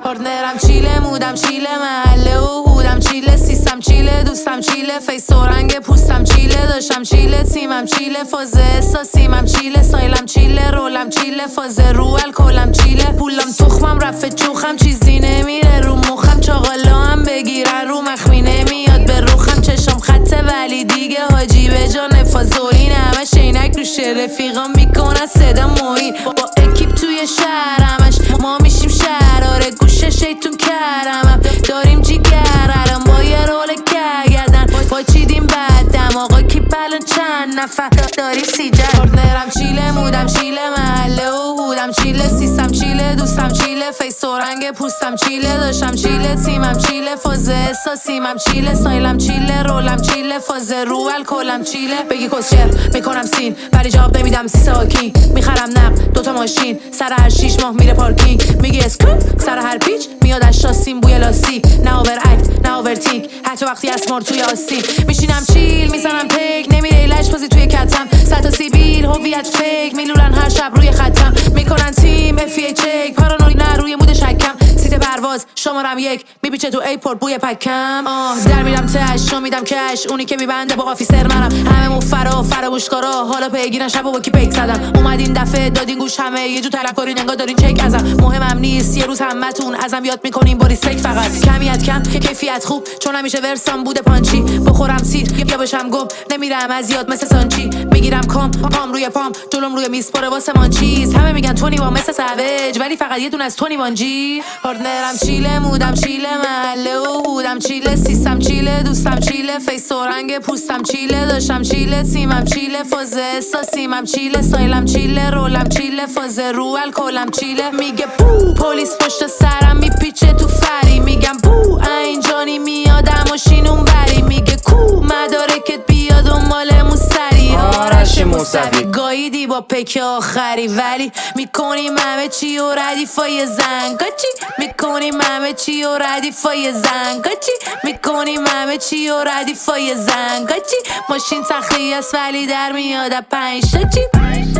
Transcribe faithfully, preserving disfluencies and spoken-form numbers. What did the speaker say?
پارتنرم چیله، مودم چیله، محله و هودم چیله، سیستم چیله، دوستم چیله، فیس و رنگ پوستم چیله، داشتم چیله، تیمم چیله، فاز احساسیمم چیله، سایلم چیله، رولم چیله، فاز رو الکلم چیله، پولم تخمم رفه چوخم، چیزی نمیره رو مخم، چاقالا هم بگیرن رو مخمی نمیاد به روخم، چشم خطه ولی دیگه حاجی به جا نفازوین، همه شینک روشه، رفیقام میکنن صدا موین، با اکیپ توی شهر همش ما میشیم شراره، گوشه شیطون کرمم داریم جیگرم با یه رول کردن با چیدیم بعدم آقا کیپ الان چند نفر داریم سیجر. پارتنرم چیله، مودم چیله، محله و هودم چیله، سیستم چیله، دوستم چیله، فیس و رنگ پوستم چیله، داشتم چیله، تیمم چیله، فاز احساسیمم چیله، سایلم چیله، رولم چیله، فاز رو الکلم چیله، بگی کسچر میکنم سین ولی جواب نمیدم سی ساکین، میخرم نقد دوتا ماشین سر هر شیش ماه میره پارکینگ، میگی اسکوپ سر هر پیچ میاد از شاسیم بوی لاسی، نه اوور اکت نه اوور تینک حتی وقتی اسمار توی آستین، میشینم چیل میزنم پیک نمیره ایلش بازی توی کتم، صد تا سیبیل هویت فیک میلولن هر شب روی خطم، میکنن تیم اف ای چک پارانوی نه روی مود شکم، سیت پرواز شمارم یک میپیچه تو ایپورت بوی پکم، آه در میرم تش شو میدم کش اونی که میبنده با آفیسر منم، همه مفرا فراموشکارا حالا پیگیرن شب و با کی پیک زدم، اومدین دفعه دادین گوش همه یه جو طلبکارین انگار دارین چک ازم، مهمم نیست یه روز همتون ازم یاد میکنین با ریسپکت، فقط کمیت کم که کیفیت خوب چون همیشه ورسام بوده پانچی، بخورم سیر یا بشم گم نمیرم از یاد مثل سانچی، میگیرم کام پام روی پام جلوم روی میز پره واسه مان چیز، همه میگن تونی وان مثل سوج ولی فقط یه دون از تونی وان جی. پارتنرم چیله، مودم چیله، محله و هودم چیله، سیستم چیله، دوستم چیله، فیس و رنگ پوستم چیله، داشتم چیله، تیمم چیله، فاز احساسیمم چیله، سایلم چیله، رولم چیله، فاز رو الکلم چیله، میگه بو پلیس پشت سرم میپیچه تو فری، میگم بو اینجانی میادم و شینون بری، میگه کو مدارکت بیاد و مالمون سری، آرش موسوی گاییدی با پک آخری ولی میکنیم همه چی و ردیفای زنگاچی، میکنیم همه چی و ردیفای زنگاچی، میکنیم همه چی و ردیفای زنگاچی، ماشین سختی است ولی در میاد پنج تا چی.